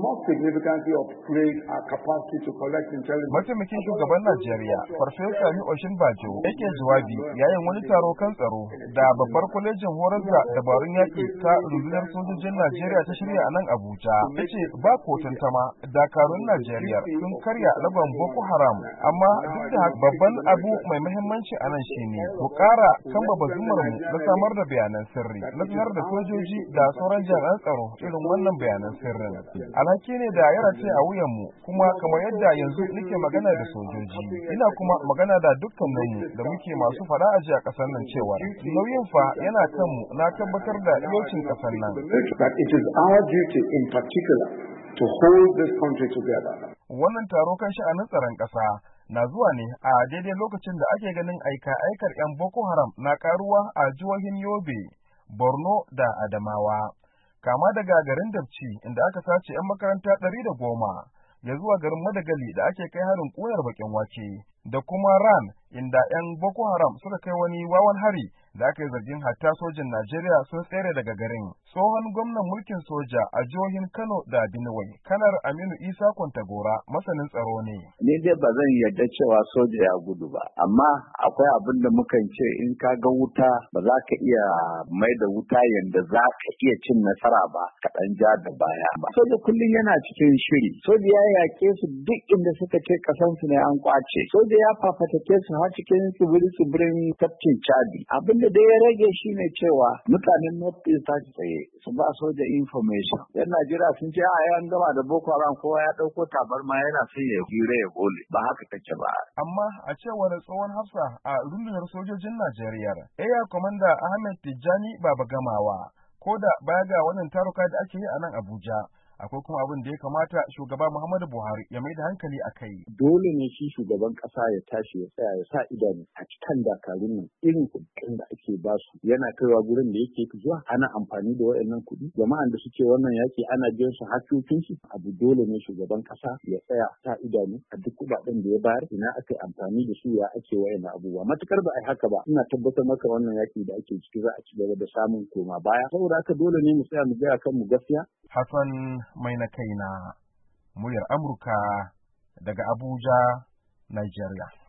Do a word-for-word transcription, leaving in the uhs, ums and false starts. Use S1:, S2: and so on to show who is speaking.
S1: must significantly upgrade our capacity to collect intelligence.
S2: Mataimakin shugaban Najeriya, Farfesa Mi Oshin Bajo, yake jawabi yayin wani taro kan tsaro da babbar kwalejin horar da dabarun yaƙi ta rundunar sojojin Najeriya ta shirya a nan Abuja. Yace ba ko tantama dakarun Najeriya sun karya lagon Boko Haram, amma duk da haka babban abu mai muhimmanci a nan shine mu ƙara kamba bazumar mu na samar da bayanan sirri, na sanar da sojoji da sauran jami'an tsaro irin wannan bayanan sirrin. Alhaki ne da ya race a wuyan mu, kuma kamar yadda yanzu nake magana da sojoji, ina kuma magana da dukkaninmu da muke masu fada aji a ƙasar nan cewa nauyin fa yana kanmu na tabbatar da iyocin ƙasar nan.
S1: That it is our duty in particular to hold this country together.
S2: Wannan taro kan sha'anin tsaron ƙasa na zuwa ne a daidai lokacin da ake ganin aika-aikar 'yan Boko Haram na karuwa a jihohin Yobe, Borno da Adamawa. Kama daga garin Dabci inda aka sace 'yan makaranta ɗari da goma, ya zuwa garin Madagali da ake kai harin ƙunar bakin wake, da kuma Ran inda 'yan Boko Haram suka kai wani wawan hari da aka yi zargin hatta sojin Najeriya sun tsere daga garin. Tsohon gwamnan mulkin soja a jihohin Kano da Benue, Kanar Aminu Isa Kwantagora, masanin tsaro ne.
S3: Ni dai ba zan yarda cewa soja ya gudu ba, amma akwai abin da mukan ce in ka ga wuta ba za ka iya mai da wuta yanda za ka iya cin nasara ba, ka ɗan ja da baya ba. Soja kullum yana cikin shiri. Soja ya yaƙe su duk inda suka ce kasansu ne an kwace. Soja ya fafatake su har cikin tsibiri-tsibirin tafkin Chadi. Abin da dai ya rage shi ne cewa mutanen North East ta tsaye su ba soja information. Yan Najeriya sun ce a yan gama da Boko Haram kowa ya ɗauko tabarma yana son ya hira ya gole. Ba haka take ba.
S2: Amma a cewar tsohon hafsa a rundunar sojojin Najeriya, Air Commander Ahmed Tijjani Baba Gamawa, ko da baya ga wannan taruka da ake yi a nan Abuja, akwai kuma abin da ya kamata shugaba Muhammadu Buhari ya mai da hankali a kai.
S3: Dole ne shi shugaban ƙasa ya tashi ya tsaya ya sa idanu a cikin dakarun nan irin kuɗin da ake ba su yana kaiwa gurin da yake zuwa ana amfani da waɗannan kuɗi. Jama'an da suke wannan yaki ana biyan su hakkokin su. Abu dole ne shugaban ƙasa ya tsaya sa idanu a duk kuɗaɗen da ya bayar ina aka yi amfani da su ya ake waɗannan abubuwa. Matukar ba a yi haka ba ina tabbatar maka wannan yaki da ake ciki za a ci gaba da samun koma baya. Saboda haka dole ne mu tsaya mu gaya kan mu gaskiya.
S2: Hassan mai na kaina, muryar Amurka daga Abuja, Nigeria.